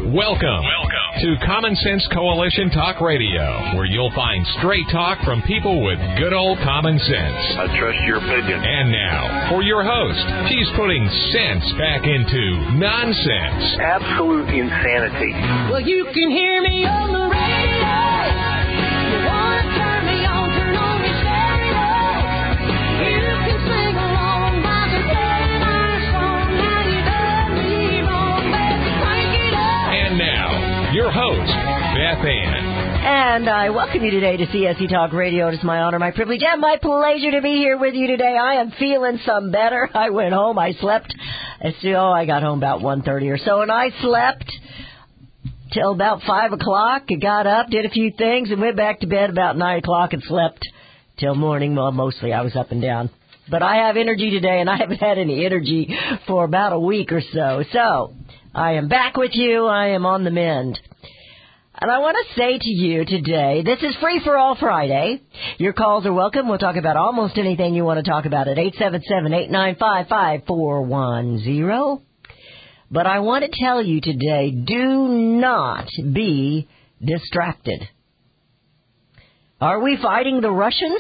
Welcome to Common Sense Coalition Talk Radio, where you'll find straight talk from people with good old common sense. I trust your opinion. And now, for your host, he's putting sense back into nonsense. Absolute insanity. Well, you can hear me on the radio. You want to turn me on, turn on your stereo. You can sing along by the playing our song. Now you done me wrong, baby, crank it up. And now, your host, Beth Ann. And I welcome you today to CSE Talk Radio. It is my honor, my privilege, and my pleasure to be here with you today. I am feeling some better. I went home. I slept. I got home about 1:30 or so, and I slept till about 5 o'clock. I got up, did a few things, and went back to bed about 9 o'clock and slept till morning. Well, mostly I was up and down. But I have energy today, and I haven't had any energy for about a week or so. So I am back with you. I am on the mend. And I want to say to you today, this is Free for All Friday. Your calls are welcome. We'll talk about almost anything you want to talk about at 877-895-5410. But I want to tell you today, do not be distracted. Are we fighting the Russians?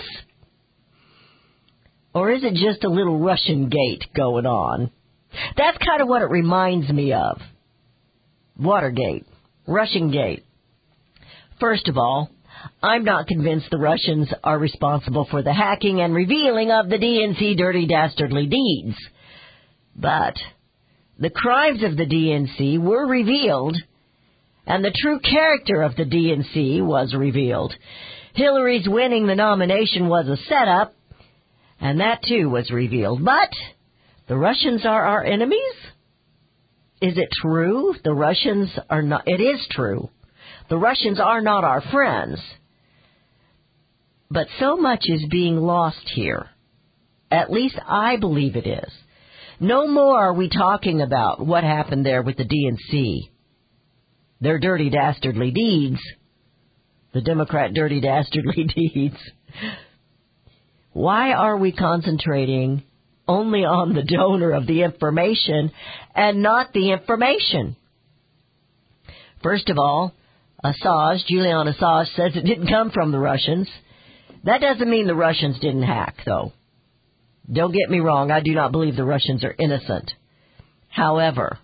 Or is it just a little Russian gate going on? That's kind of what it reminds me of. Watergate, Russian gate. First of all, I'm not convinced the Russians are responsible for the hacking and revealing of the DNC dirty dastardly deeds. But the crimes of the DNC were revealed, and the true character of the DNC was revealed. Hillary's winning the nomination was a setup, and that too was revealed. But the Russians are our enemies? Is it true? The Russians are not. It is true. The Russians are not our friends. But so much is being lost here. At least I believe it is. No more are we talking about what happened there with the DNC. Their dirty dastardly deeds. The Democrat dirty dastardly deeds. Why are we concentrating only on the donor of the information and not the information? First of all, Julian Assange says it didn't come from the Russians. That doesn't mean the Russians didn't hack, though. Don't get me wrong, I do not believe the Russians are innocent. However,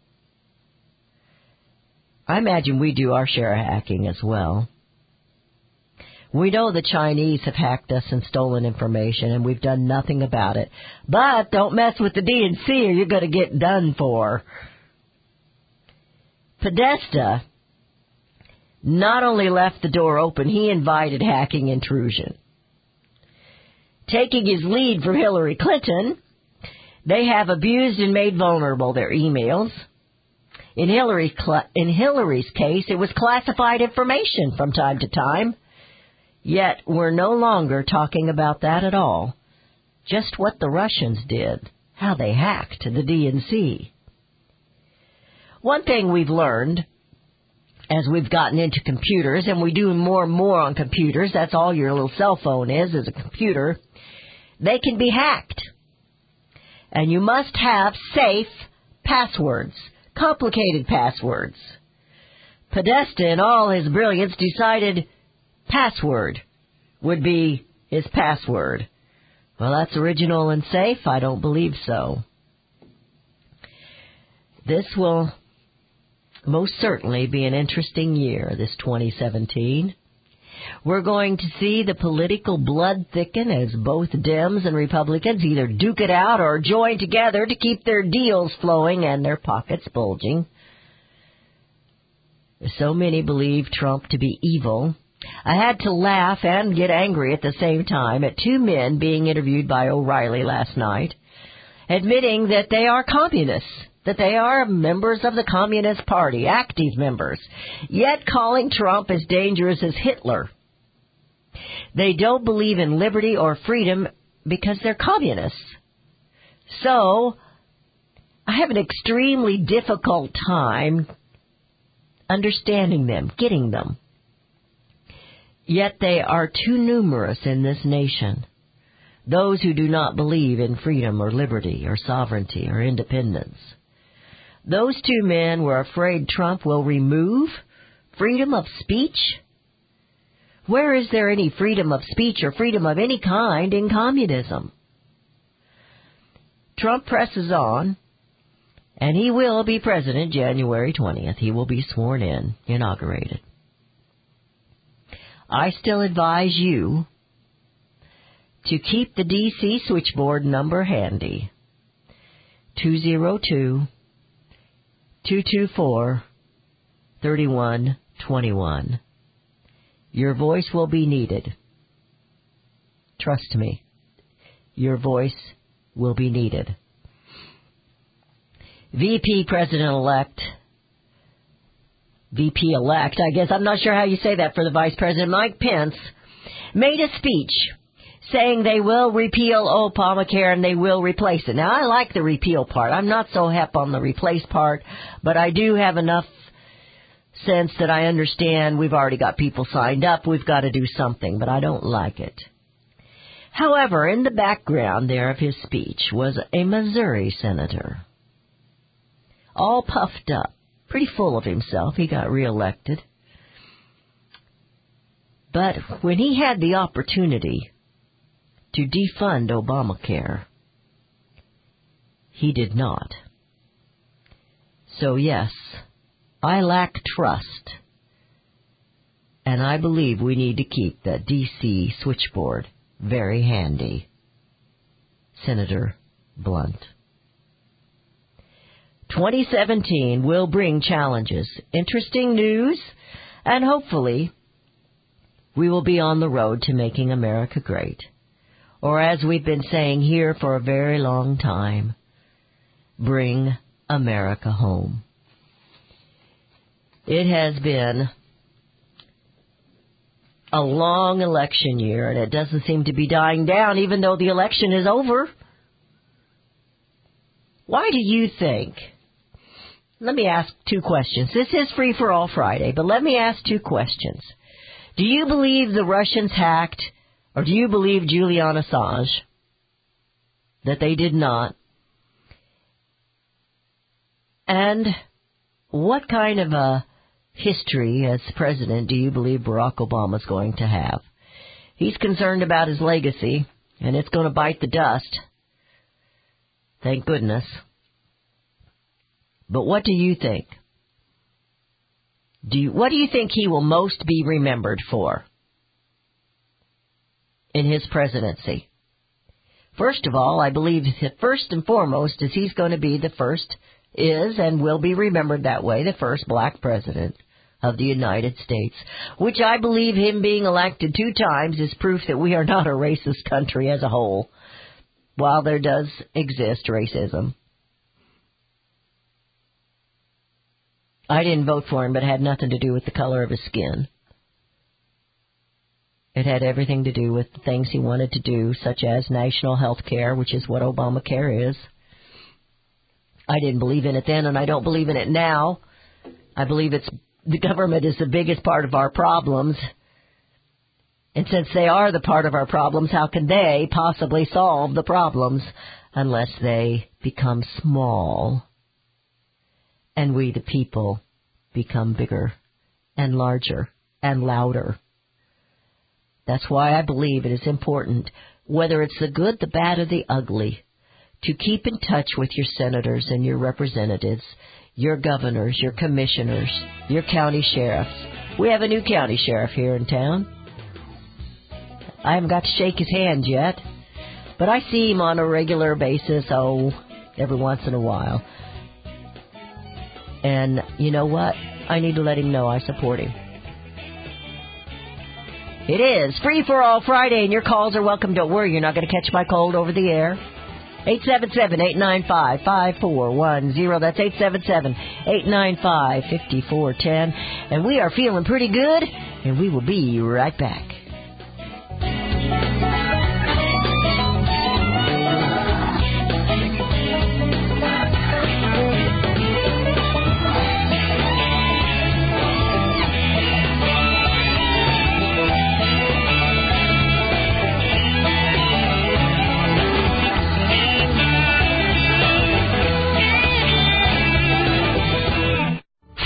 I imagine we do our share of hacking as well. We know the Chinese have hacked us and stolen information, and we've done nothing about it. But don't mess with the DNC or you're going to get done for. Podesta not only left the door open, he invited hacking intrusion. Taking his lead from Hillary Clinton, they have abused and made vulnerable their emails. In Hillary's case, it was classified information from time to time. Yet we're no longer talking about that at all. Just what the Russians did, how they hacked the DNC. One thing we've learned as we've gotten into computers, and we do more and more on computers, that's all your little cell phone is a computer, they can be hacked. And you must have safe passwords, complicated passwords. Podesta, in all his brilliance, decided password would be his password. Well, that's original and safe? I don't believe so. This will most certainly be an interesting year, this 2017. We're going to see the political blood thicken as both Dems and Republicans either duke it out or join together to keep their deals flowing and their pockets bulging. So many believe Trump to be evil. I had to laugh and get angry at the same time at two men being interviewed by O'Reilly last night, admitting that they are communists, that they are members of the Communist Party, active members, yet calling Trump as dangerous as Hitler. They don't believe in liberty or freedom because they're communists. So, I have an extremely difficult time understanding them, getting them. Yet they are too numerous in this nation. Those who do not believe in freedom or liberty or sovereignty or independence. Those two men were afraid Trump will remove freedom of speech. Where is there any freedom of speech or freedom of any kind in communism? Trump presses on, and he will be president January 20th. He will be sworn in, inaugurated. I still advise you to keep the D.C. switchboard number handy. 202-224-3121. Your voice will be needed. Trust me. Your voice will be needed. VP President-elect, I guess, I'm not sure how you say that for the Vice President, Mike Pence, made a speech saying they will repeal Obamacare and they will replace it. Now, I like the repeal part. I'm not so hep on the replace part, but I do have enough sense that I understand we've already got people signed up. We've got to do something, but I don't like it. However, in the background there of his speech was a Missouri senator, all puffed up, pretty full of himself. He got reelected. But when he had the opportunity to defund Obamacare, he did not. So yes, I lack trust, and I believe we need to keep that D.C. switchboard very handy. Senator Blunt. 2017 will bring challenges, interesting news, and hopefully we will be on the road to making America great. Or as we've been saying here for a very long time, bring America home. It has been a long election year, and it doesn't seem to be dying down, even though the election is over. Why do you think? Let me ask two questions. This is Free for All Friday, but let me ask two questions. Do you believe the Russians hacked, or do you believe Julian Assange? That they did not? And what kind of a history as president do you believe Barack Obama is going to have? He's concerned about his legacy, and it's going to bite the dust. Thank goodness. But what do you think? What do you think he will most be remembered for in his presidency? First of all, I believe that first and foremost is he's going to be the first, is and will be remembered that way, the first black president of the United States, which I believe him being elected 2 times is proof that we are not a racist country as a whole, while there does exist racism. I didn't vote for him, but it had nothing to do with the color of his skin. It had everything to do with the things he wanted to do, such as national health care, which is what Obamacare is. I didn't believe in it then, and I don't believe in it now. I believe the government is the biggest part of our problems. And since they are the part of our problems, how can they possibly solve the problems unless they become small and we, the people, become bigger and larger and louder? That's why I believe it is important, whether it's the good, the bad, or the ugly, to keep in touch with your senators and your representatives, your governors, your commissioners, your county sheriffs. We have a new county sheriff here in town. I haven't got to shake his hand yet, but I see him on a regular basis, every once in a while. And you know what? I need to let him know I support him. It is Free for All Friday, and your calls are welcome. Don't worry, you're not going to catch my cold over the air. 877-895-5410. That's 877-895-5410. And we are feeling pretty good, and we will be right back.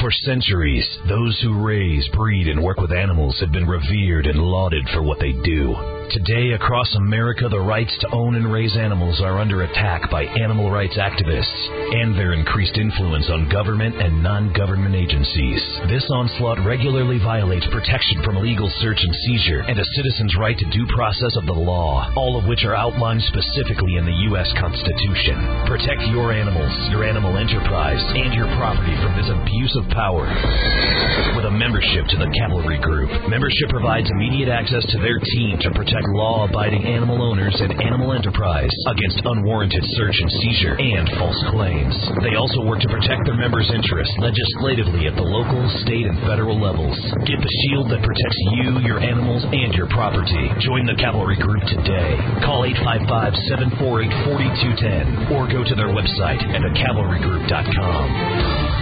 For centuries, those who raise, breed, and work with animals have been revered and lauded for what they do. Today, across America, the rights to own and raise animals are under attack by animal rights activists and their increased influence on government and non-government agencies. This onslaught regularly violates protection from illegal search and seizure and a citizen's right to due process of the law, all of which are outlined specifically in the U.S. Constitution. Protect your animals, your animal enterprise, and your property from this abuse of power. With a membership to the Cavalry Group, membership provides immediate access to their team to protect law-abiding animal owners and animal enterprise against unwarranted search and seizure and false claims. They also work to protect their members' interests legislatively at the local, state, and federal levels. Get the shield that protects you, your animals, and your property. Join the Cavalry Group today. Call 855-748-4210 or go to their website at thecavalrygroup.com.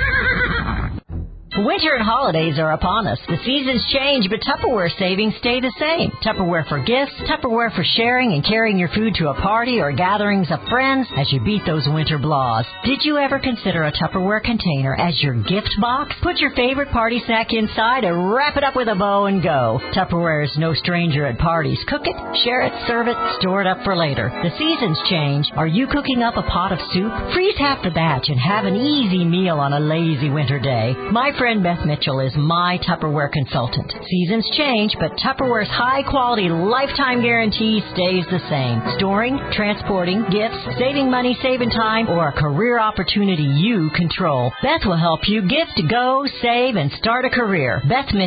Winter and holidays are upon us. The seasons change, but Tupperware savings stay the same. Tupperware for gifts, Tupperware for sharing and carrying your food to a party or gatherings of friends as you beat those winter blahs. Did you ever consider a Tupperware container as your gift box? Put your favorite party snack inside and wrap it up with a bow and go. Tupperware is no stranger at parties. Cook it, share it, serve it, store it up for later. The seasons change. Are you cooking up a pot of soup? Freeze half the batch and have an easy meal on a lazy winter day. My friend Beth Mitchell is my Tupperware consultant. Seasons change, but Tupperware's high-quality lifetime guarantee stays the same. Storing, transporting, gifts, saving money, saving time, or a career opportunity you control. Beth will help you gift, go, save, and start a career.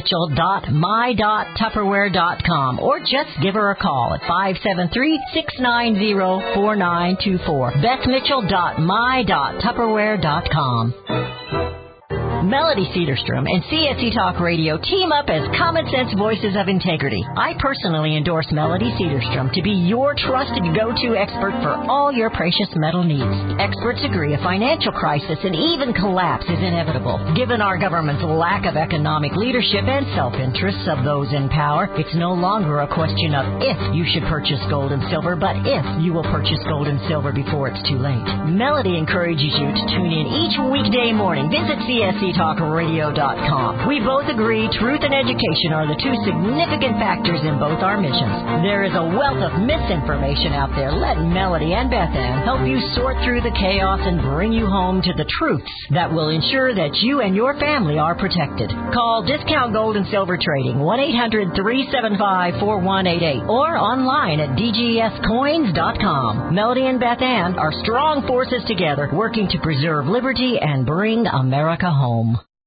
BethMitchell.my.Tupperware.com or just give her a call at 573-690-4924. BethMitchell.my.Tupperware.com. Melody Cedarstrom and CSC Talk Radio team up as Common Sense Voices of Integrity. I personally endorse Melody Cedarstrom to be your trusted go-to expert for all your precious metal needs. Experts agree a financial crisis and even collapse is inevitable. Given our government's lack of economic leadership and self-interests of those in power, it's no longer a question of if you should purchase gold and silver, but if you will purchase gold and silver before it's too late. Melody encourages you to tune in each weekday morning. Visit CSCTalkRadio.com. We both agree truth and education are the two significant factors in both our missions. There is a wealth of misinformation out there. Let Melody and Beth Ann help you sort through the chaos and bring you home to the truths that will ensure that you and your family are protected. Call Discount Gold and Silver Trading 1-800-375-4188 or online at DGScoins.com. Melody and Beth Ann are strong forces together working to preserve liberty and bring America home.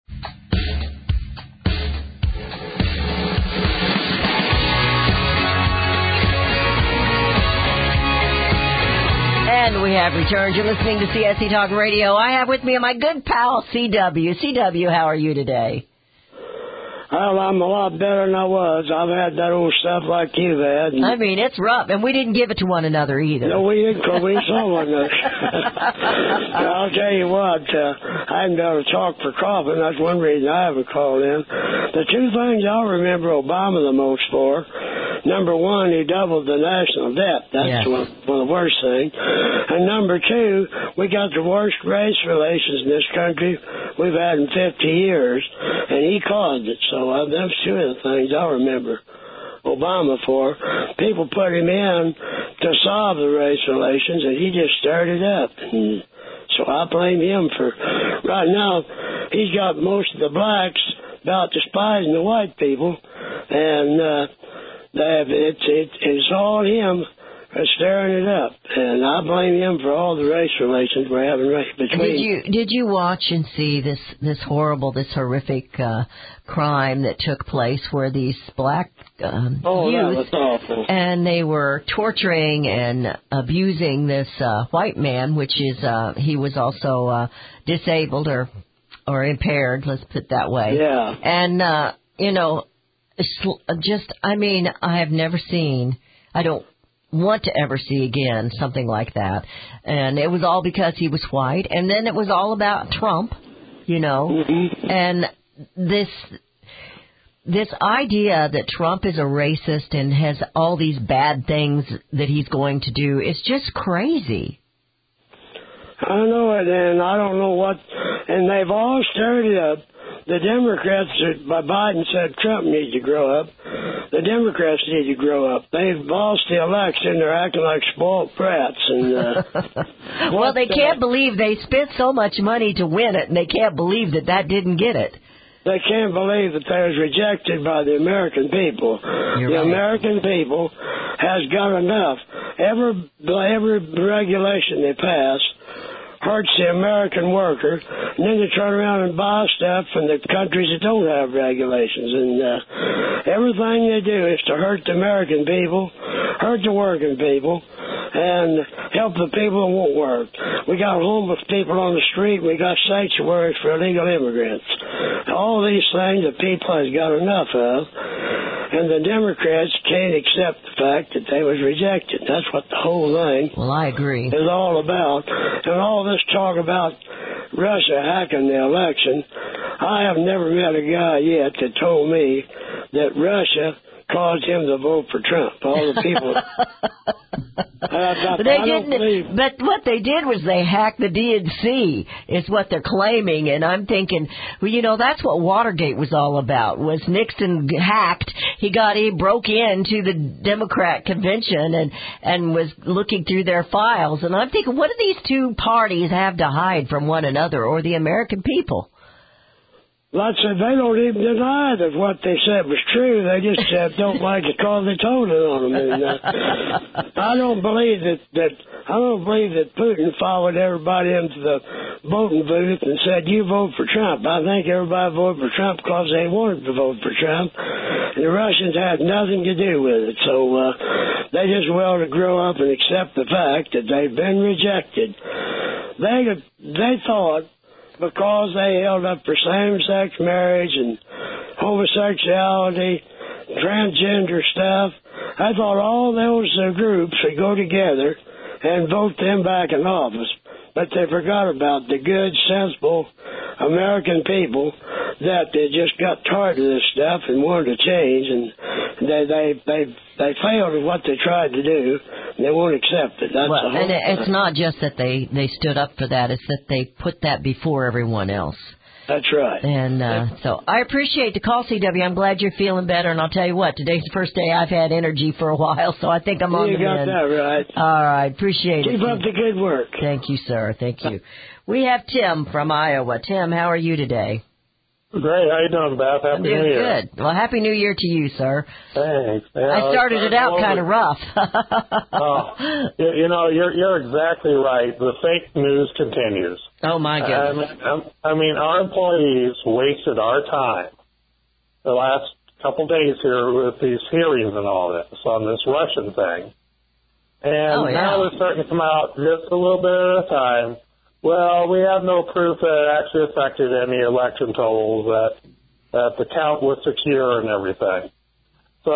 And we have returned. You're listening to CSC Talk Radio. I have with me my good pal, CW. CW, how are you today? Well, I'm a lot better than I was. I've had that old stuff like you've had. I mean, it's rough, and we didn't give it to one another either. No, we didn't, because we saw one another. I'll tell you what, I haven't done a talk for Coffin. That's one reason I haven't called in. The two things I'll remember Obama the most for, number one, he doubled the national debt. That's one of the worst things. And number two, we got the worst race relations in this country we've had in 50 years, and he caused it. So that's two of the things I remember Obama for. People put him in to solve the race relations, and he just stirred it up. And so I blame him for... Right now, he's got most of the blacks about despising the white people, and it's all him stirring it up. And I blame him for all the race relations we're having between... Did you watch and see this horrific crime that took place where these black that youth, was awful. And they were torturing and abusing this white man, which is he was also disabled or impaired, let's put it that way. Yeah. And I have never seen, I don't want to ever see again something like that. And it was all because he was white. And then it was all about Trump, Mm-hmm. and this idea that Trump is a racist and has all these bad things that he's going to do is just crazy. I know it, and I don't know what. And they've all started up. The Democrats, Biden said Trump needs to grow up. The Democrats need to grow up. They've lost the election. They're acting like spoiled brats. And well, they can't believe they spent so much money to win it, and they can't believe that didn't get it. They can't believe that they was rejected by the American people. You're the right. American people has got enough. Every regulation they pass hurts the American worker, and then they turn around and buy stuff from the countries that don't have regulations. And everything they do is to hurt the American people, hurt the working people, and help the people who won't work. We got homeless people on the street. We got sanctuaries for illegal immigrants. All these things the people has got enough of, and the Democrats can't accept the fact that they was rejected. That's what the whole thing Well, I agree. is all about. And all this talk about Russia hacking the election, I have never met a guy yet that told me that Russia caused him to vote for Trump. All the people. But they didn't. But what they did was they hacked the DNC, is what they're claiming. And I'm thinking, well, that's what Watergate was all about. Was Nixon hacked? He broke into the Democrat convention and was looking through their files. And I'm thinking, what do these two parties have to hide from one another or the American people? Lots of they don't even deny that what they said was true. They just don't like it because they told it on them. And I don't believe that Putin followed everybody into the voting booth and said, "You vote for Trump." I think everybody voted for Trump because they wanted to vote for Trump. And the Russians had nothing to do with it. So they just well to grow up and accept the fact that they've been rejected. They thought, because they held up for same-sex marriage and homosexuality, transgender stuff, I thought all those groups would go together and vote them back in office. But they forgot about the good, sensible American people that they just got tired of this stuff and wanted to change, and they failed at what they tried to do. And they won't accept it. That's the whole and it's not just that they stood up for that; it's that they put that before everyone else. That's right. And so I appreciate the call, CW. I'm glad you're feeling better. And I'll tell you what, today's the first day I've had energy for a while, so I think I'm on the mend. You got that right. All right. Appreciate it. Keep up the good work. Thank you, sir. Thank you. We have Tim from Iowa. Tim, how are you today? Great. How you doing, Beth? Happy New Year. Good. Well, Happy New Year to you, sir. Thanks. Yeah, I started it out kind of rough. You're exactly right. The fake news continues. Oh, my goodness. I mean, our employees wasted our time the last couple days here with these hearings and all this on this Russian thing. And now they're starting to come out just a little bit at a time. Well, we have no proof that it actually affected any election totals, that the count was secure and everything. So,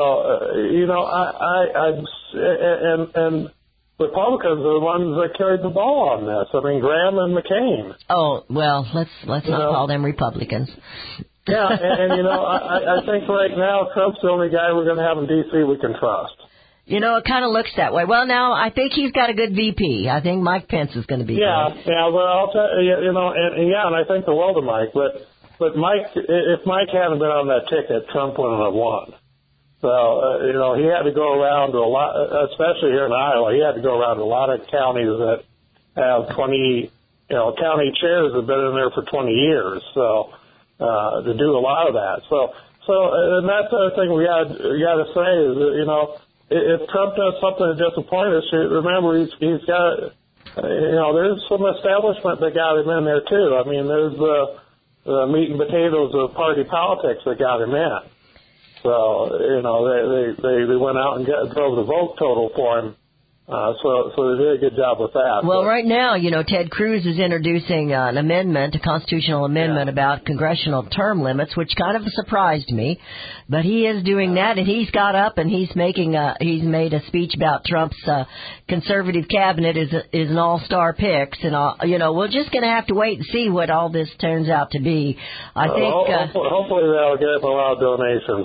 and Republicans are the ones that carried the ball on this. I mean, Graham and McCain. Oh, well, let's not call them Republicans. Yeah, I think right now Trump's the only guy we're going to have in D.C. we can trust. It kind of looks that way. Well, now, I think he's got a good VP. I think Mike Pence is going to be good. Yeah, well, I'll tell you, and I think the world of Mike. But Mike, if Mike hadn't been on that ticket, Trump wouldn't have won. So, he had to go around to a lot, especially here in Iowa, he had to go around to a lot of counties that have 20, county chairs have been in there for 20 years. So, to do a lot of that. So, and that's the other thing we got to say is that, if Trump does something to disappoint us, remember he's got, there's some establishment that got him in there too. I mean, there's the meat and potatoes of party politics that got him in. So, they went out and drove the vote total for him. So they did a good job with that. Well, right now, Ted Cruz is introducing an amendment, a constitutional amendment about congressional term limits, which kind of surprised me. But he is doing that, and he's got up and he's made a speech about Trump's conservative cabinet is an all-star picks, and we're just going to have to wait and see what all this turns out to be. I think hopefully they'll get him a lot of donations,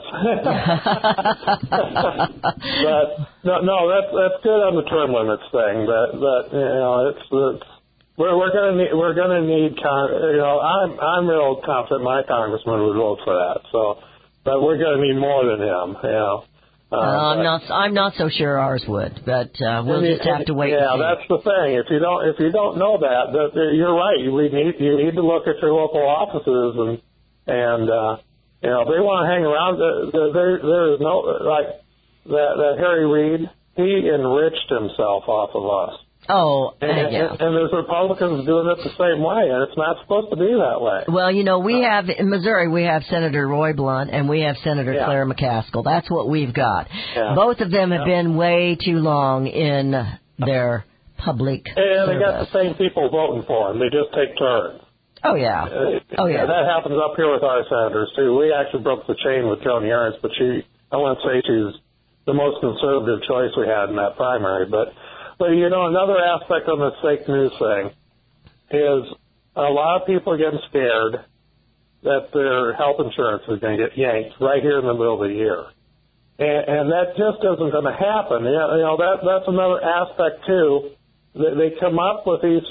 I guess. But no, that's good on the term limits thing. That we're gonna need I'm real confident my congressman would vote for that. So, but we're gonna need more than him. I'm not so sure ours would, but we'll just have to wait. Yeah, and see. that's the thing. If you don't know that you're right. You need to look at your local offices and if they want to hang around, there is no like that Harry Reid. He enriched himself off of us. Oh, and there's Republicans doing it the same way, and it's not supposed to be that way. Well, we have, in Missouri, we have Senator Roy Blunt, and we have Senator Claire McCaskill. That's what we've got. Yeah. Both of them have been way too long in their public And service. they got the same people voting for them. They just take turns. Oh, yeah. That happens up here with our senators, too. We actually broke the chain with Joni Ernst, but I wouldn't say she's the most conservative choice we had in that primary, but another aspect on this fake news thing is a lot of people are getting scared that their health insurance is going to get yanked right here in the middle of the year. And that just isn't going to happen. That's another aspect, too. They come up with these,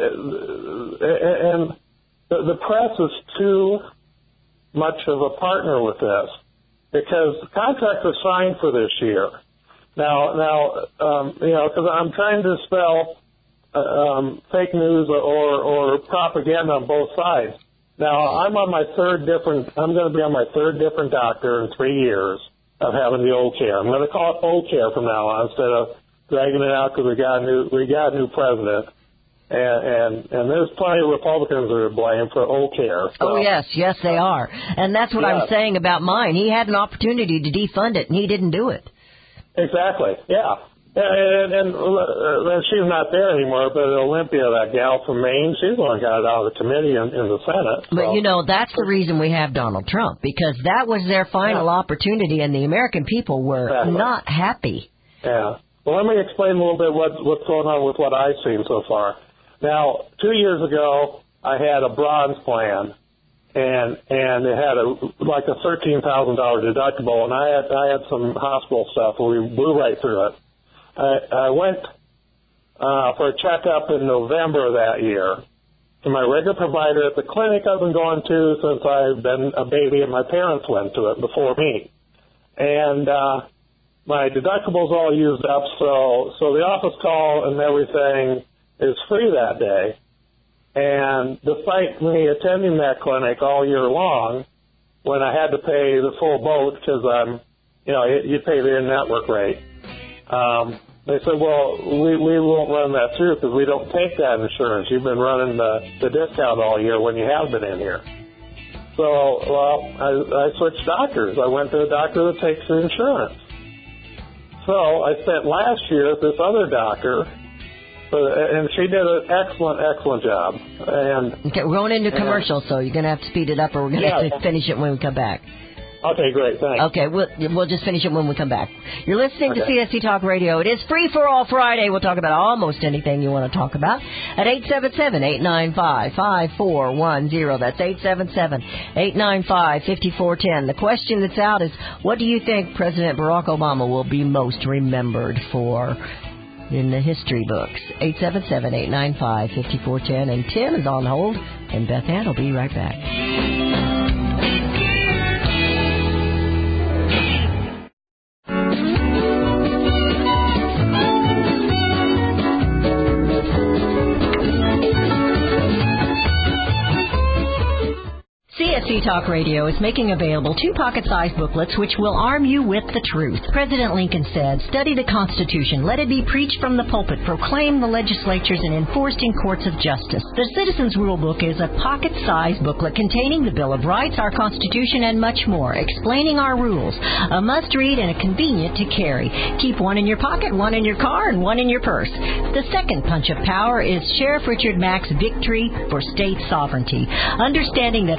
and the press is too much of a partner with this because the contracts are signed for this year. Now, because I'm trying to dispel fake news or propaganda on both sides. Now, I'm going to be on my third different doctor in 3 years of having the old care. I'm going to call it old care from now on instead of dragging it out because we got a new president. And there's plenty of Republicans that are blamed for old care. So. Oh, yes, they are. And that's what I'm saying about mine. He had an opportunity to defund it, and he didn't do it. Exactly, yeah. And she's not there anymore, but Olympia, that gal from Maine, she's the one who got it out of the committee in the Senate. So. But, that's the reason we have Donald Trump, because that was their final opportunity, and the American people were not happy. Yeah. Well, let me explain a little bit what's going on with what I've seen so far. Now, 2 years ago, I had a bronze plan, and it had a $13,000 deductible, and I had some hospital stuff where we blew right through it. I went for a checkup in November of that year to my regular provider at the clinic I've been going to since I've been a baby, and my parents went to it before me. And my deductible's all used up, so the office call and everything is free that day. And despite me attending that clinic all year long, when I had to pay the full boat because you pay the in-network rate, they said, well, we won't run that through because we don't take that insurance. You've been running the discount all year when you have been in here. So, I switched doctors. I went to a doctor that takes the insurance. So I spent last year at this other doctor, and she did an excellent job. Okay, we're going into commercial, so you're going to have to speed it up, or we're going to have to finish it when we come back. Okay, great, thanks. Okay, we'll just finish it when we come back. You're listening to CSC Talk Radio. It is Free for All Friday. We'll talk about almost anything you want to talk about at 877-895-5410. That's 877-895-5410. The question that's out is, what do you think President Barack Obama will be most remembered for in the history books? 877-895-5410. And Tim is on hold, and Beth Ann will be right back. CSC Talk Radio is making available 2 pocket-sized booklets which will arm you with the truth. President Lincoln said, "Study the Constitution. Let it be preached from the pulpit, proclaimed in the legislatures, and enforced in courts of justice." The Citizens Rule Book is a pocket-sized booklet containing the Bill of Rights, our Constitution, and much more, explaining our rules. A must-read and a convenient to carry. Keep one in your pocket, one in your car, and one in your purse. The second punch of power is Sheriff Richard Mack's Victory for State Sovereignty. Understanding that our state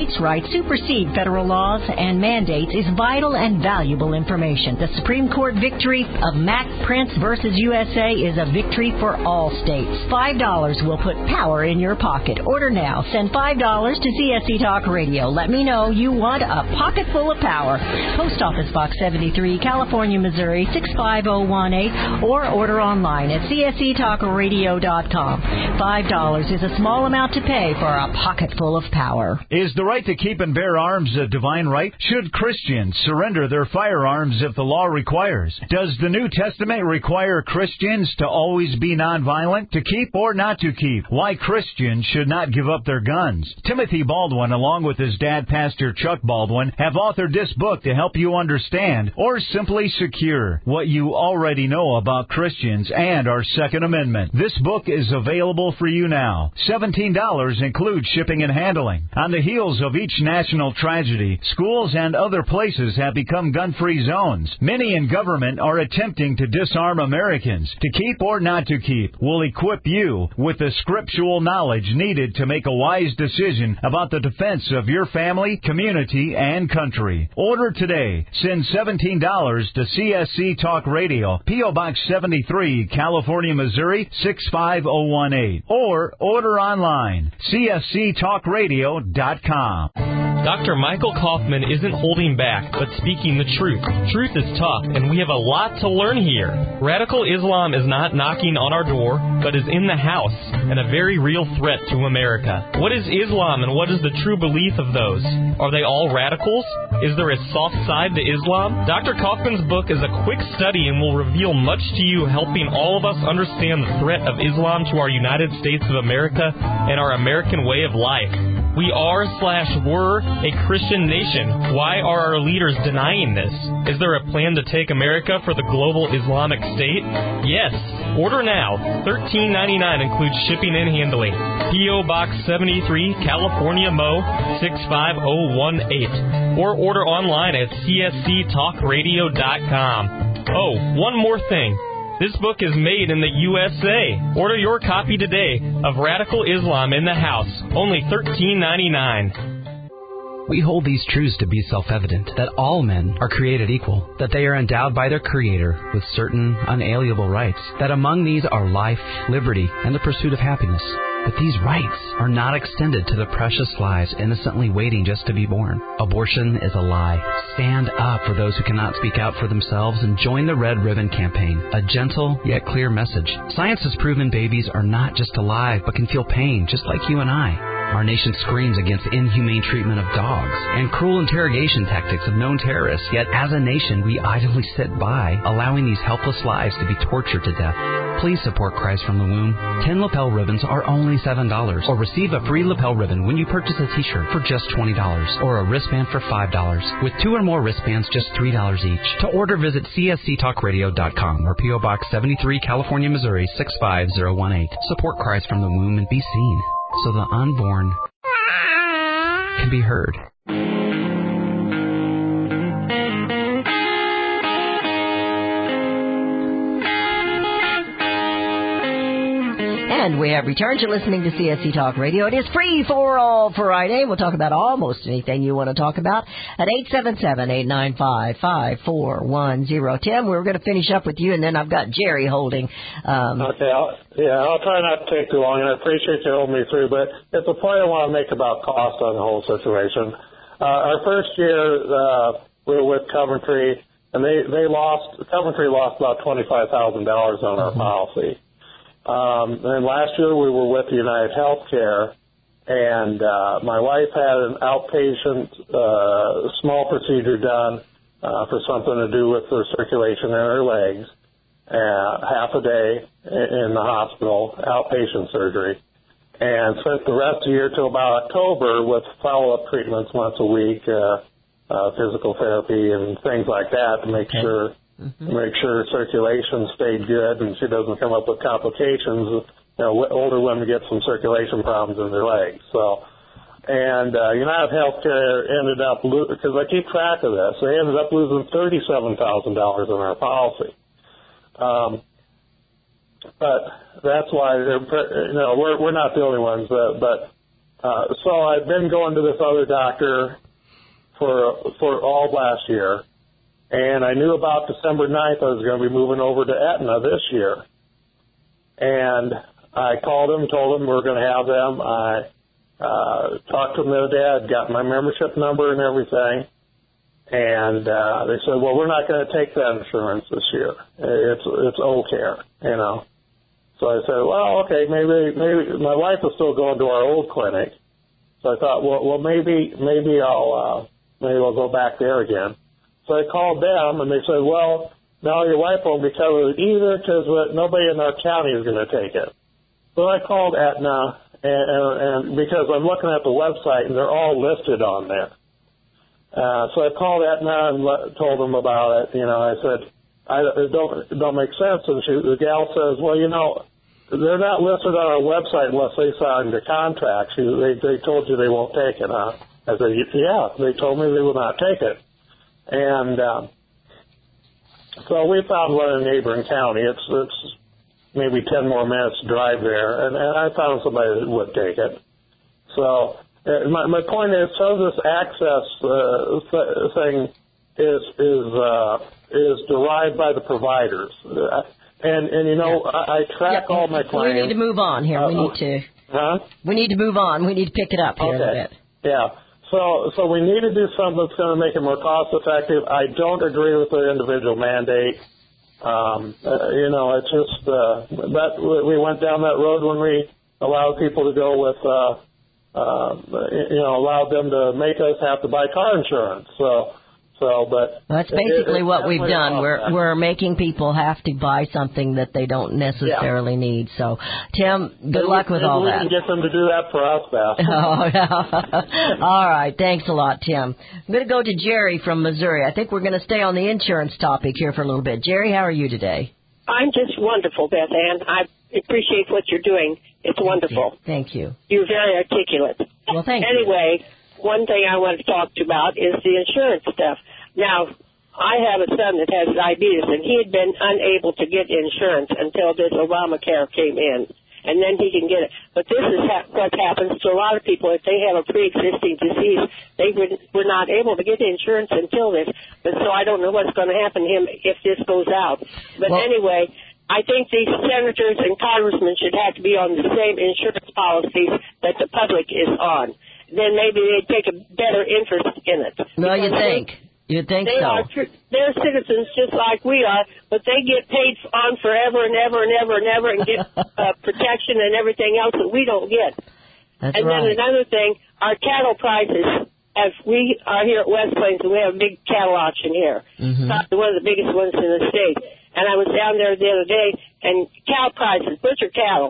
states' rights supersede federal laws and mandates is vital and valuable information. The Supreme Court victory of Mac Prince versus USA is a victory for all states. $5 will put power in your pocket. Order now. Send $5 to CSC Talk Radio. Let me know you want a pocket full of power. Post Office Box 73, California, Missouri 65018, or order online at csctalkradio.com. $5 is a small amount to pay for a pocket full of power. Is the right to keep and bear arms a divine right? Should Christians surrender their firearms if the law requires? Does the New Testament require Christians to always be nonviolent, to keep or not to keep? Why Christians should not give up their guns? Timothy Baldwin, along with his dad, Pastor Chuck Baldwin, have authored this book to help you understand or simply secure what you already know about Christians and our Second Amendment. This book is available for you now. $17 includes shipping and handling. On the heels of each national tragedy, schools and other places have become gun-free zones. Many in government are attempting to disarm Americans. To keep or not to keep will equip you with the scriptural knowledge needed to make a wise decision about the defense of your family, community, and country. Order today. Send $17 to CSC Talk Radio, P.O. Box 73, California, Missouri 65018. Or order online, csctalkradio.com. Dr. Michael Kaufman isn't holding back, but speaking the truth. Truth is tough, and we have a lot to learn here. Radical Islam is not knocking on our door, but is in the house, and a very real threat to America. What is Islam, and what is the true belief of those? Are they all radicals? Is there a soft side to Islam? Dr. Kaufman's book is a quick study and will reveal much to you, helping all of us understand the threat of Islam to our United States of America and our American way of life. We are/were a Christian nation. Why are our leaders denying this? Is there a plan to take America for the global Islamic State? Yes. Order now. $13.99 includes shipping and handling. P.O. Box 73, California, Mo. 65018. Or order online at csctalkradio.com. Oh, one more thing. This book is made in the USA. Order your copy today of Radical Islam in the House. Only $13.99. We hold these truths to be self-evident, that all men are created equal, that they are endowed by their Creator with certain unalienable rights, that among these are life, liberty, and the pursuit of happiness. But these rights are not extended to the precious lives innocently waiting just to be born. Abortion is a lie. Stand up for those who cannot speak out for themselves and join the Red Ribbon Campaign, a gentle yet clear message. Science has proven babies are not just alive but can feel pain just like you and I. Our nation screams against inhumane treatment of dogs and cruel interrogation tactics of known terrorists, yet as a nation we idly sit by, allowing these helpless lives to be tortured to death. Please support Christ from the Womb. 10 lapel ribbons are only $7, or receive a free lapel ribbon when you purchase a t-shirt for just $20, or a wristband for $5. With 2 or more wristbands, just $3 each. To order, visit csctalkradio.com or P.O. Box 73, California, Missouri 65018. Support Christ from the Womb and be seen, so the unborn can be heard. And we have returned to listening to CSC Talk Radio. It is free for all Friday. We'll talk about almost anything you want to talk about at 877-895-5410. Tim, we're going to finish up with you, and then I've got Jerry holding. Okay, I'll try not to take too long, and I appreciate you holding me through, but it's a point I want to make about cost on the whole situation. Our first year, we were with Coventry, and Coventry lost about $25,000 on our policy. And last year we were with United Healthcare, and my wife had an outpatient small procedure done for something to do with her circulation in her legs, half a day in the hospital, outpatient surgery, and spent the rest of the year till about October with follow-up treatments once a week, physical therapy and things like that to make sure circulation stayed good and she doesn't come up with complications. You know, older women get some circulation problems in their legs. So, and United Healthcare ended up, because I keep track of this, they ended up losing $37,000 on our policy. But that's why we're not the only ones. But So I've been going to this other doctor for all of last year, and I knew about December 9th I was going to be moving over to Aetna this year. And I called them, told them we were going to have them. I talked to them the other day. I'd got my membership number and everything. And they said, well, we're not going to take that insurance this year. It's old care, you know. So I said, well, okay, maybe my wife is still going to our old clinic. So I thought, well, maybe I'll go back there again. So I called them, and they said, well, no, your wife won't be covered either because nobody in our county is going to take it. So I called Aetna, and because I'm looking at the website, and they're all listed on there. So I called Aetna and told them about it. You know, I said, it don't make sense. And the gal says, well, you know, they're not listed on our website unless they signed the contract. They told you they won't take it, huh? I said, yeah, they told me they will not take it. And so we found one in a neighboring county. It's maybe 10 more minutes to drive there, and I found somebody that would take it. So my point is, so this access thing is derived by the providers. And you know, I track all my claims. We need to move on here. We need to move on. We need to pick it up here a bit. Yeah. So we need to do something that's going to make it more cost effective. I don't agree with the individual mandate. You know, it's just that we went down that road when we allowed people to go with, you know, allowed them to make us have to buy car insurance. But that's basically what we've done. We're making people have to buy something that they don't necessarily need. So, Tim, good luck with all that. We can get them to do that for us, Beth. Oh, yeah. All right. Thanks a lot, Tim. I'm going to go to Jerry from Missouri. I think we're going to stay on the insurance topic here for a little bit. Jerry, how are you today? I'm just wonderful, Beth Ann. I appreciate what you're doing. It's wonderful. Thank you. You're very articulate. Well, thank you. Anyway, one thing I want to talk about is the insurance stuff. Now, I have a son that has diabetes, and he had been unable to get insurance until this Obamacare came in, and then he can get it. But this is what happens to a lot of people. If they have a pre-existing disease, they were not able to get insurance until this. But so I don't know what's going to happen to him if this goes out. But anyway, I think these senators and congressmen should have to be on the same insurance policies that the public is on. Then maybe they'd take a better interest in it. No, you think? You'd think so. They're citizens just like we are, but they get paid on forever and ever and ever and ever and get protection and everything else that we don't get. That's and right. Then another thing, our cattle prices, as we are here at West Plains, and we have a big cattle auction here. Mm-hmm. Probably one of the biggest ones in the state. And I was down there the other day, and cow prices, butcher cows,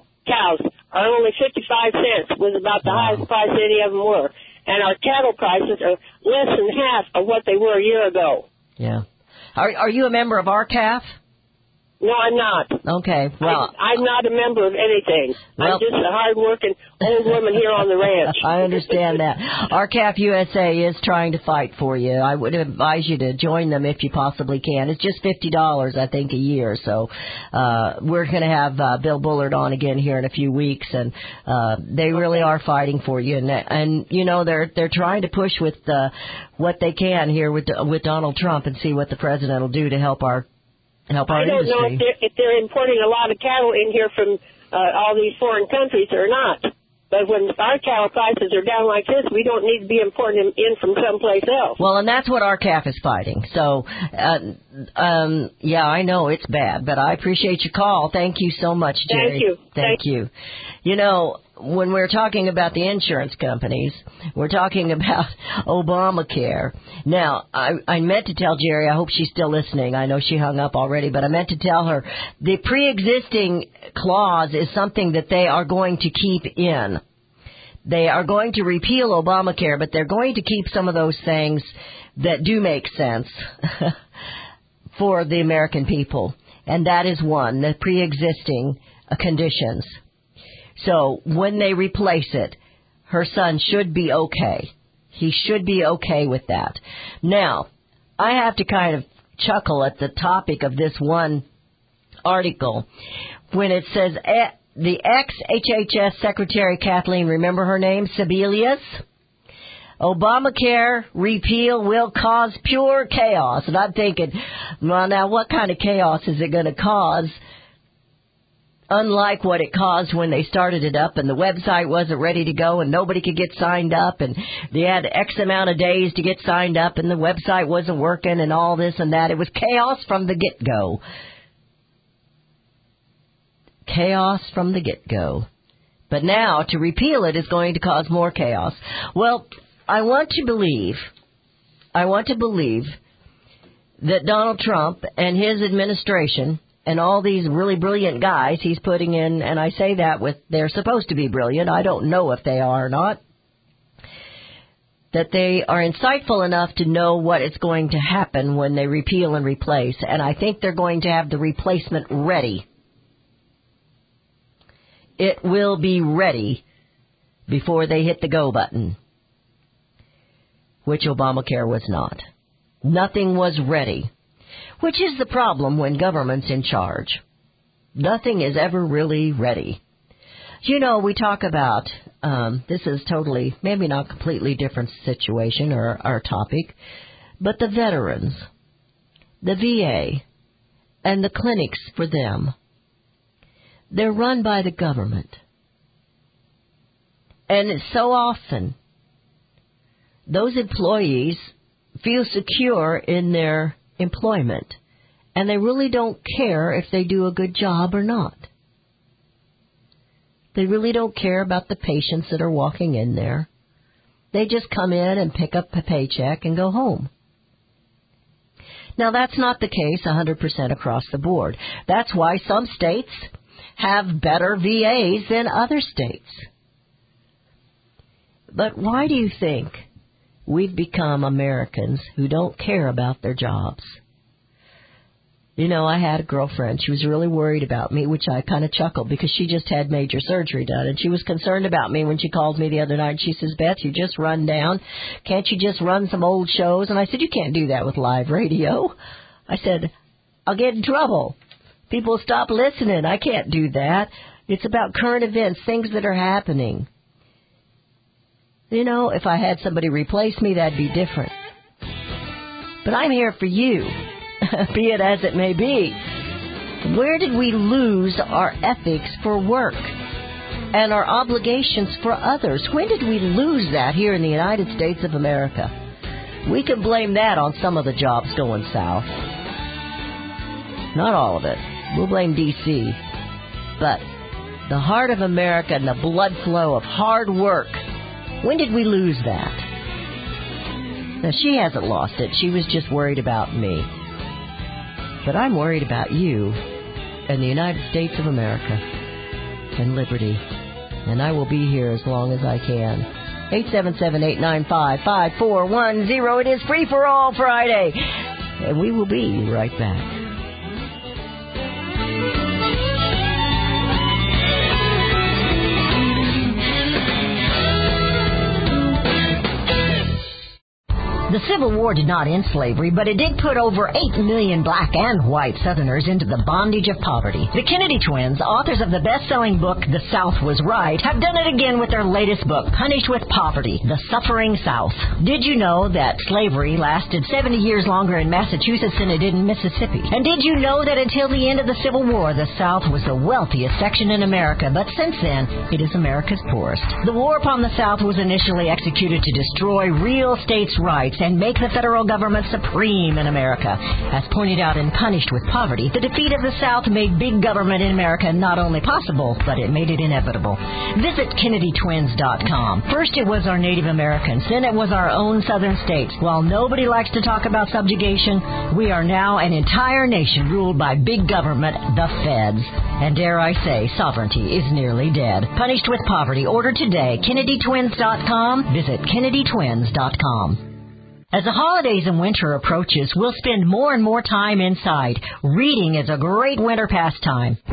are only 55 cents, was about the highest price any of them were. And our cattle prices are less than half of what they were a year ago. Yeah. Are you a member of RCAF? No, I'm not. Okay, well... I'm not a member of anything. Well, I'm just a hard-working old woman here on the ranch. I understand that. RCAF USA is trying to fight for you. I would advise you to join them if you possibly can. It's just $50, I think, a year. So we're going to have Bill Bullard on again here in a few weeks, and they really are fighting for you. And you know, they're trying to push with what they can here with Donald Trump and see what the president will do to help our I don't industry. know if they're importing a lot of cattle in here from all these foreign countries or not. But when our cattle prices are down like this, we don't need to be importing them in from someplace else. Well, and that's what RCAF is fighting. So, yeah, I know it's bad, but I appreciate your call. Thank you so much, Jerry. Thank you. Thank you. You know, when we're talking about the insurance companies, we're talking about Obamacare. Now, I meant to tell Jerry, I hope she's still listening. I know she hung up already, but I meant to tell her the pre-existing clause is something that they are going to keep in. They are going to repeal Obamacare, but they're going to keep some of those things that do make sense for the American people. And that is one, the pre-existing conditions. So when they replace it, her son should be okay. He should be okay with that. Now, I have to kind of chuckle at the topic of this one article when it says the ex-HHS Secretary Kathleen, remember her name, Sebelius? Obamacare repeal will cause pure chaos. And I'm thinking, well, now what kind of chaos is it going to cause? Unlike what it caused when they started it up and the website wasn't ready to go and nobody could get signed up and they had X amount of days to get signed up and the website wasn't working and all this and that. It was chaos from the get-go. Chaos from the get-go. But now, to repeal it is going to cause more chaos. Well, I want to believe that Donald Trump and his administration and all these really brilliant guys he's putting in, and I say that with they're supposed to be brilliant. I don't know if they are or not. That they are insightful enough to know what is going to happen when they repeal and replace. And I think they're going to have the replacement ready. It will be ready before they hit the go button, which Obamacare was not. Nothing was ready, which is the problem when government's in charge. Nothing is ever really ready. You know, we talk about, this is totally, maybe not completely different situation or our topic, but the veterans, the VA, and the clinics for them, they're run by the government. And so often, those employees feel secure in their employment, and they really don't care if they do a good job or not. They really don't care about the patients that are walking in there. They just come in and pick up a paycheck and go home. Now, that's not the case 100% across the board. That's why some states have better VAs than other states. But why do you think we've become Americans who don't care about their jobs? You know, I had a girlfriend. She was really worried about me, which I kind of chuckled because she just had major surgery done. And she was concerned about me when she called me the other night. She says, Beth, you just run down. Can't you just run some old shows? And I said, you can't do that with live radio. I said, I'll get in trouble. People stop listening. I can't do that. It's about current events, things that are happening. You know, if I had somebody replace me, that'd be different. But I'm here for you, be it as it may be. Where did we lose our ethics for work and our obligations for others? When did we lose that here in the United States of America? We can blame that on some of the jobs going south. Not all of it. We'll blame D.C. But the heart of America and the blood flow of hard work, when did we lose that? Now, she hasn't lost it. She was just worried about me. But I'm worried about you and the United States of America and liberty. And I will be here as long as I can. 877-895-5410. It is Free for All Friday. And we will be right back. The Civil War did not end slavery, but it did put over 8 million black and white Southerners into the bondage of poverty. The Kennedy twins, authors of the best-selling book The South Was Right, have done it again with their latest book, Punished with Poverty, The Suffering South. Did you know that slavery lasted 70 years longer in Massachusetts than it did in Mississippi? And did you know that until the end of the Civil War, the South was the wealthiest section in America, but since then, it is America's poorest? The war upon the South was initially executed to destroy real states' rights and make the federal government supreme in America. As pointed out in Punished with Poverty, the defeat of the South made big government in America not only possible, but it made it inevitable. Visit KennedyTwins.com. First it was our Native Americans, then it was our own southern states. While nobody likes to talk about subjugation, we are now an entire nation ruled by big government, the feds. And dare I say, sovereignty is nearly dead. Punished with Poverty. Order today. KennedyTwins.com. Visit KennedyTwins.com. As the holidays and winter approaches, we'll spend more and more time inside. Reading is a great winter pastime.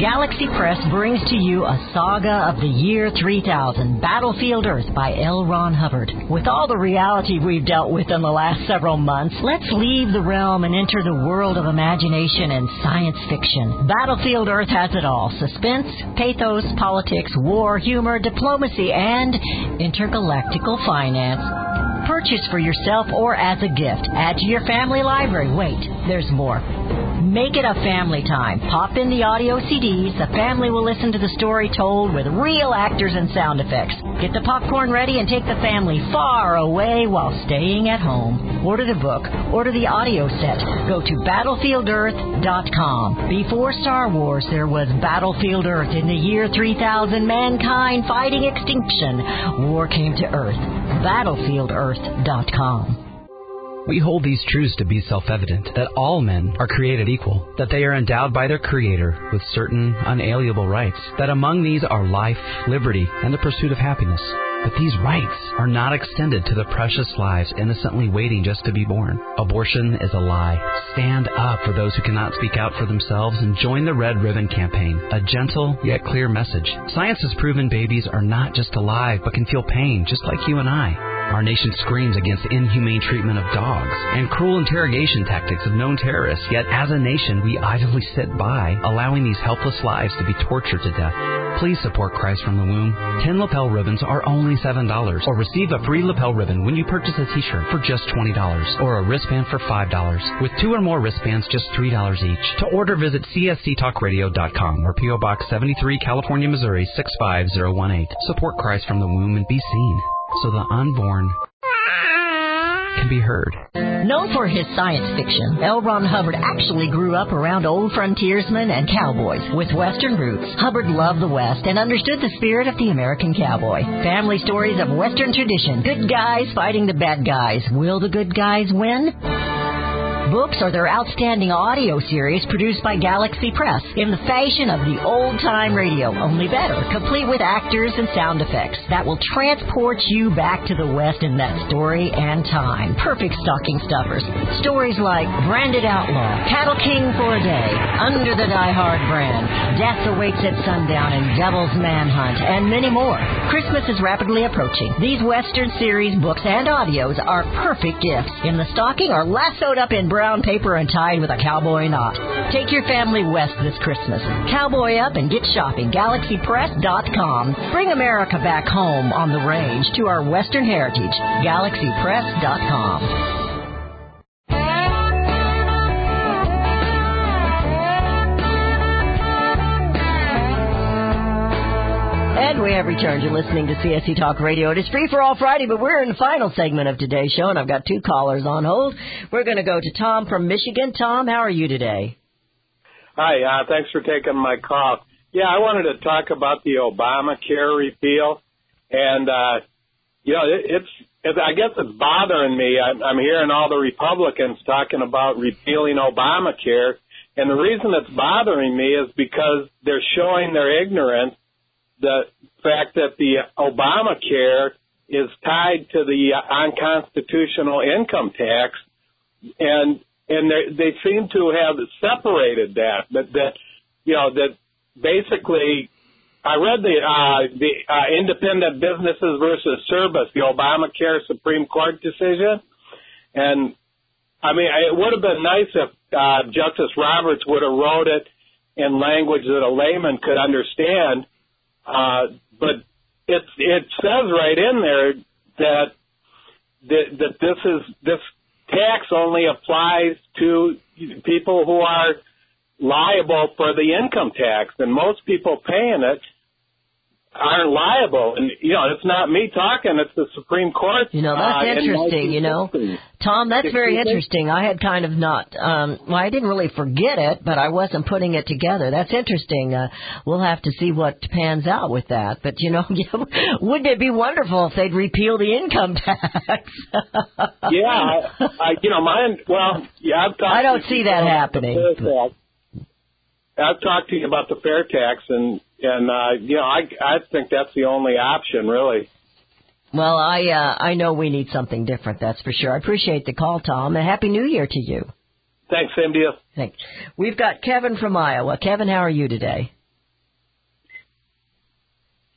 Galaxy Press brings to you a saga of the year 3000, Battlefield Earth by L. Ron Hubbard. With all the reality we've dealt with in the last several months, let's leave the realm and enter the world of imagination and science fiction. Battlefield Earth has it all: suspense, pathos, politics, war, humor, diplomacy, and intergalactical finance. Purchase for yourself or as a gift. Add to your family library. Wait, there's more. Make it a family time. Pop in the audio CDs. The family will listen to the story told with real actors and sound effects. Get the popcorn ready and take the family far away while staying at home. Order the book. Order the audio set. Go to BattlefieldEarth.com. Before Star Wars, there was Battlefield Earth. In the year 3000, mankind fighting extinction. War came to Earth. BattlefieldEarth.com. We hold these truths to be self-evident, that all men are created equal, that they are endowed by their Creator with certain unalienable rights, that among these are life, liberty, and the pursuit of happiness. But these rights are not extended to the precious lives innocently waiting just to be born. Abortion is a lie. Stand up for those who cannot speak out for themselves and join the Red Ribbon Campaign, a gentle yet clear message. Science has proven babies are not just alive but can feel pain just like you and I. Our nation screams against inhumane treatment of dogs and cruel interrogation tactics of known terrorists, yet as a nation we idly sit by, allowing these helpless lives to be tortured to death. Please support Christ from the Womb. 10 lapel ribbons are only $7, or receive a free lapel ribbon when you purchase a t-shirt for just $20, or a wristband for $5. With 2 or more wristbands, just $3 each. To order, visit csctalkradio.com or P.O. Box 73, California, Missouri 65018. Support Christ from the Womb and be seen, so the unborn can be heard. Known for his science fiction, L. Ron Hubbard actually grew up around old frontiersmen and cowboys with Western roots. Hubbard loved the West and understood the spirit of the American cowboy. Family stories of Western tradition. Good guys fighting the bad guys. Will the good guys win? Books are their outstanding audio series produced by Galaxy Press in the fashion of the old-time radio, only better, complete with actors and sound effects that will transport you back to the West in that story and time. Perfect stocking stuffers. Stories like Branded Outlaw, Cattle King for a Day, Under the Die Hard Brand, Death Awaits at Sundown, and Devil's Manhunt, and many more. Christmas is rapidly approaching. These Western series books and audios are perfect gifts in the stocking or lassoed up in brown paper and tied with a cowboy knot. Take your family west this Christmas. Cowboy up and get shopping. GalaxyPress.com. Bring America back home on the range to our Western heritage. GalaxyPress.com. And we have returned. You're listening to CSC Talk Radio. It is Free for All Friday, but we're in the final segment of today's show, and I've got 2 callers on hold. We're going to go to Tom from Michigan. Tom, how are you today? Hi, thanks for taking my call. Yeah, I wanted to talk about the Obamacare repeal, and I guess it's bothering me. I'm hearing all the Republicans talking about repealing Obamacare, and the reason it's bothering me is because they're showing their ignorance. The fact that the Obamacare is tied to the unconstitutional income tax, and they seem to have separated that. That basically, I read the Independent Businesses versus Service, the Obamacare Supreme Court decision, and I mean it would have been nice if Justice Roberts would have wrote it in language that a layman could understand. But it says right in there that this tax only applies to people who are liable for the income tax, and most people paying it aren't liable. And, it's not me talking, it's the Supreme Court. That's interesting, Tom, that's very interesting. I had kind of not, I didn't really forget it, but I wasn't putting it together. That's interesting. We'll have to see what pans out with that. But, wouldn't it be wonderful if they'd repeal the income tax? Yeah, I don't see that happening. I've talked to you about the fair tax, and I think that's the only option, really. Well, I know we need something different, that's for sure. I appreciate the call, Tom, and Happy New Year to you. Thanks, same to you. Thanks. We've got Kevin from Iowa. Kevin, how are you today?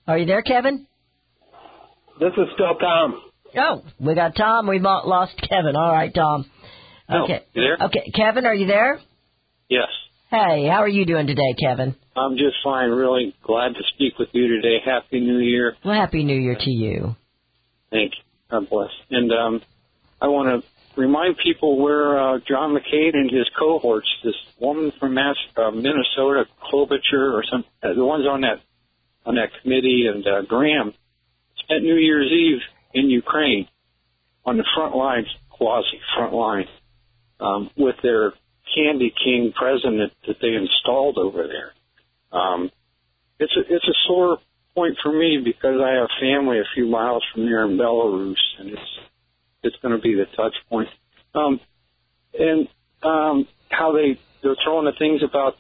Are you there, Kevin? This is still Tom. Oh, we got Tom. We lost Kevin. All right, Tom. Okay. You there? Okay, Kevin, are you there? Yes. Hey, how are you doing today, Kevin? I'm just fine. Really glad to speak with you today. Happy New Year. Well, Happy New Year to you. Thank you. God bless. And I want to remind people where John McCain and his cohorts, this woman from Minnesota, Klobuchar, or some the ones on that committee, and Graham, spent New Year's Eve in Ukraine on the front lines, quasi front line, with their Candy King president that they installed over there. It's a sore point for me because I have family a few miles from here in Belarus, and it's going to be the touch point. And how they're throwing the things about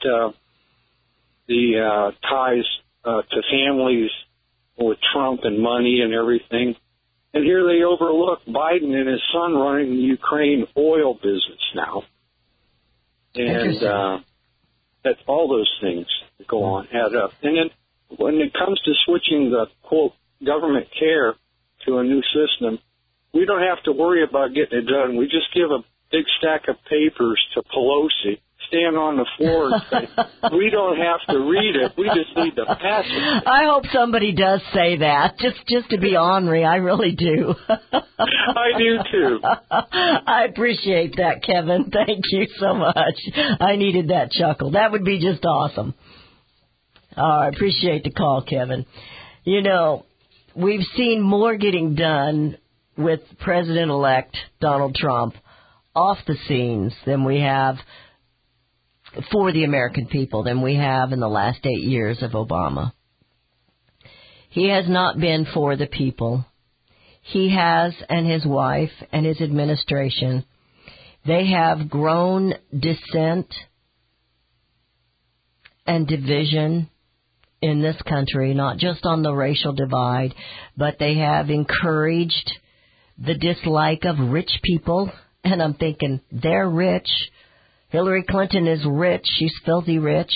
the ties to families with Trump and money and everything. And here they overlook Biden and his son running the Ukraine oil business now. And that all those things that go on add up. And then when it comes to switching the, quote, government care to a new system, we don't have to worry about getting it done. We just give a big stack of papers to Pelosi, stand on the floor and say, we don't have to read it. We just need to pass it. I hope somebody does say that, just to be ornery. I really do. I do, too. I appreciate that, Kevin. Thank you so much. I needed that chuckle. That would be just awesome. I appreciate the call, Kevin. You know, we've seen more getting done with President-elect Donald Trump off the scenes than we have for the American people than we have in the last 8 years of Obama. He has not been for the people. He has, and his wife and his administration, they have grown dissent and division in this country, not just on the racial divide, but they have encouraged the dislike of rich people. And I'm thinking, they're rich. Hillary Clinton is rich. She's filthy rich.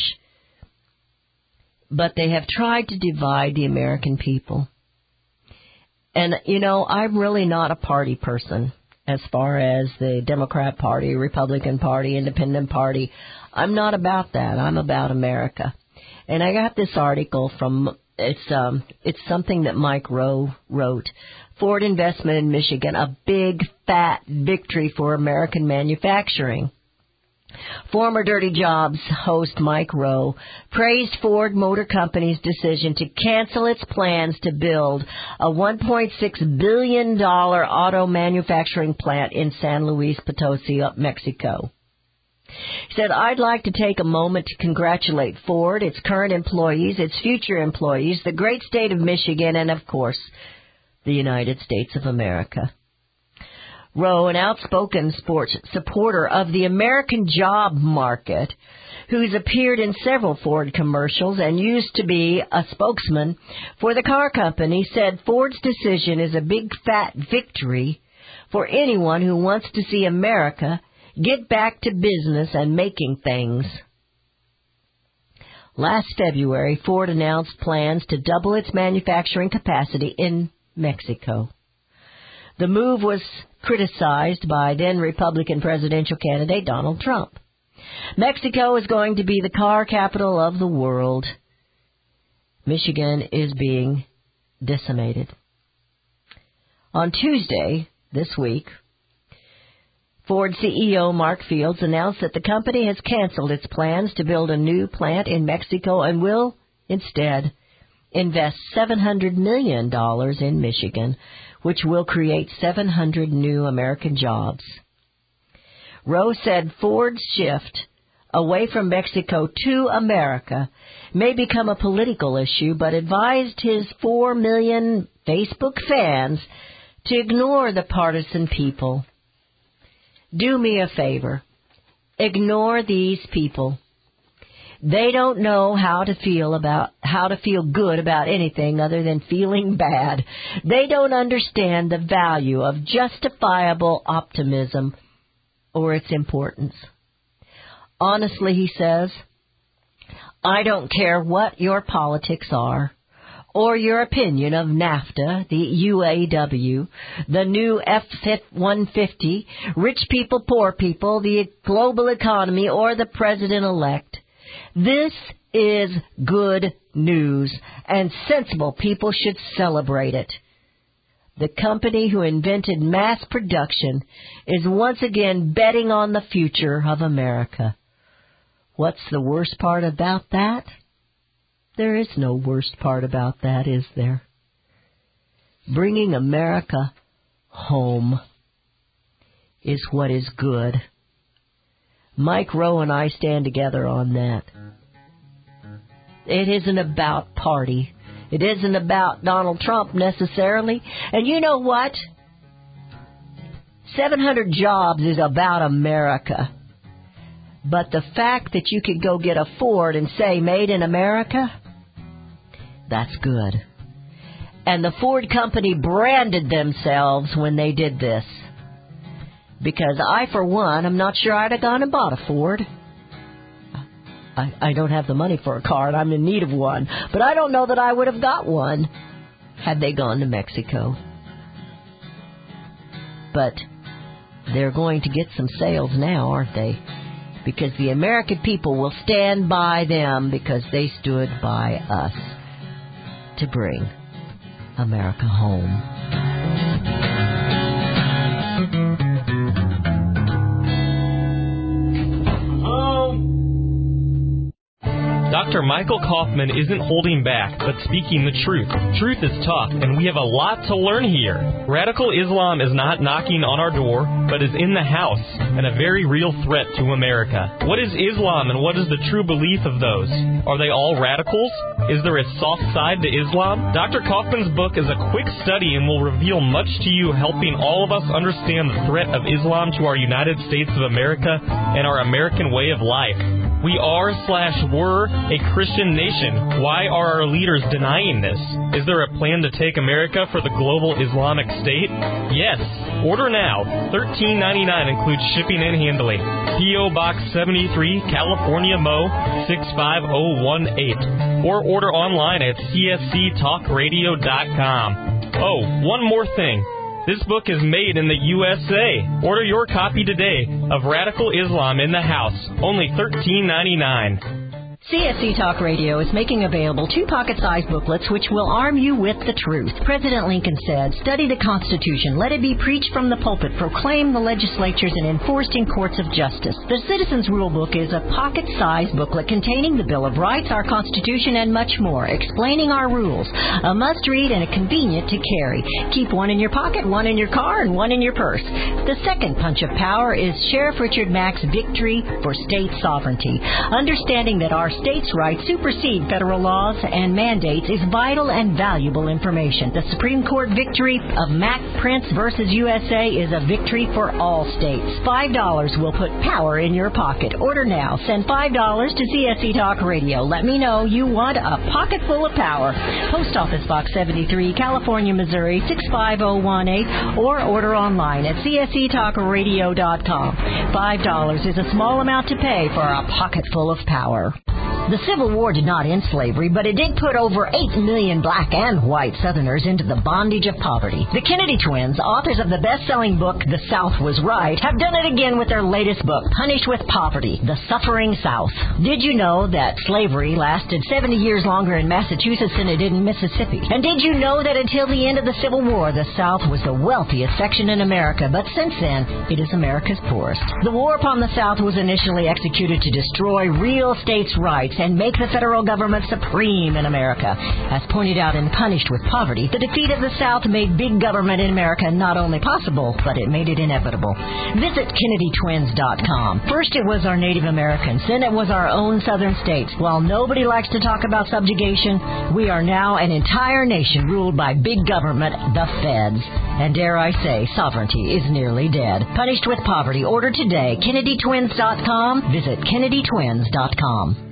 But they have tried to divide the American people. And, you know, I'm really not a party person as far as the Democrat Party, Republican Party, Independent Party. I'm not about that. I'm about America. And I got this article from, it's something that Mike Rowe wrote. Ford investment in Michigan, a big, fat victory for American manufacturing. Former Dirty Jobs host Mike Rowe praised Ford Motor Company's decision to cancel its plans to build a $1.6 billion auto manufacturing plant in San Luis Potosi, Mexico. He said, I'd like to take a moment to congratulate Ford, its current employees, its future employees, the great state of Michigan, and, of course, the United States of America. Rowe, an outspoken sports supporter of the American job market, who's appeared in several Ford commercials and used to be a spokesman for the car company, said Ford's decision is a big fat victory for anyone who wants to see America get back to business and making things. Last February, Ford announced plans to double its manufacturing capacity in Mexico. The move was criticized by then-Republican presidential candidate Donald Trump. Mexico is going to be the car capital of the world. Michigan is being decimated. On Tuesday this week, Ford CEO Mark Fields announced that the company has canceled its plans to build a new plant in Mexico and will instead invest $700 million in Michigan, which will create 700 new American jobs. Rowe said Ford's shift away from Mexico to America may become a political issue, but advised his 4 million Facebook fans to ignore the partisan people. Do me a favor. Ignore these people. They don't know how to feel good about anything other than feeling bad. They don't understand the value of justifiable optimism or its importance. Honestly, he says, I don't care what your politics are or your opinion of NAFTA, the UAW, the new F-150, rich people, poor people, the global economy, or the president-elect. This is good news, and sensible people should celebrate it. The company who invented mass production is once again betting on the future of America. What's the worst part about that? There is no worst part about that, is there? Bringing America home is what is good. Mike Rowe and I stand together on that. It isn't about party. It isn't about Donald Trump necessarily. And you know what? 700 jobs is about America. But the fact that you could go get a Ford and say, made in America, that's good. And the Ford company branded themselves when they did this. Because I, for one, I'm not sure I'd have gone and bought a Ford. I don't have the money for a car, and I'm in need of one. But I don't know that I would have got one had they gone to Mexico. But they're going to get some sales now, aren't they? Because the American people will stand by them because they stood by us to bring America home. Dr. Michael Kaufman isn't holding back, but speaking the truth. Truth is tough, and we have a lot to learn here. Radical Islam is not knocking on our door, but is in the house, and a very real threat to America. What is Islam, and what is the true belief of those? Are they all radicals? Is there a soft side to Islam? Dr. Kaufman's book is a quick study and will reveal much to you, helping all of us understand the threat of Islam to our United States of America and our American way of life. We are/were a Christian nation. Why are our leaders denying this? Is there a plan to take America for the global Islamic State? Yes. Order now. $13.99 includes shipping and handling. P.O. Box 73, California, Mo. 65018. Or order online at csctalkradio.com. Oh, one more thing. This book is made in the USA. Order your copy today of Radical Islam in the House. Only $13.99. CSC Talk Radio is making available 2 pocket-sized booklets which will arm you with the truth. President Lincoln said, "Study the Constitution. Let it be preached from the pulpit, proclaimed the legislatures, and enforced in courts of justice." The Citizens Rule Book is a pocket-sized booklet containing the Bill of Rights, our Constitution, and much more, explaining our rules. A must-read and a convenient to carry. Keep one in your pocket, one in your car, and one in your purse. The second punch of power is Sheriff Richard Mack's Victory for State Sovereignty. Understanding that our states' rights supersede federal laws and mandates is vital and valuable information. The Supreme Court victory of Mack Prince versus USA is a victory for all states. $5 will put power in your pocket. Order now. Send $5 to CSC Talk Radio. Let me know you want a pocket full of power. Post Office Box 73, California, Missouri 65018, or order online at csctalkradio.com. $5 is a small amount to pay for a pocket full of power. The Civil War did not end slavery, but it did put over 8 million black and white Southerners into the bondage of poverty. The Kennedy twins, authors of the best-selling book, The South Was Right, have done it again with their latest book, Punished with Poverty, The Suffering South. Did you know that slavery lasted 70 years longer in Massachusetts than it did in Mississippi? And did you know that until the end of the Civil War, the South was the wealthiest section in America, but since then, it is America's poorest? The war upon the South was initially executed to destroy real states' rights and make the federal government supreme in America. As pointed out in Punished with Poverty, the defeat of the South made big government in America not only possible, but it made it inevitable. Visit KennedyTwins.com. First it was our Native Americans, then it was our own southern states. While nobody likes to talk about subjugation, we are now an entire nation ruled by big government, the feds. And dare I say, sovereignty is nearly dead. Punished with Poverty. Order today. KennedyTwins.com. Visit KennedyTwins.com.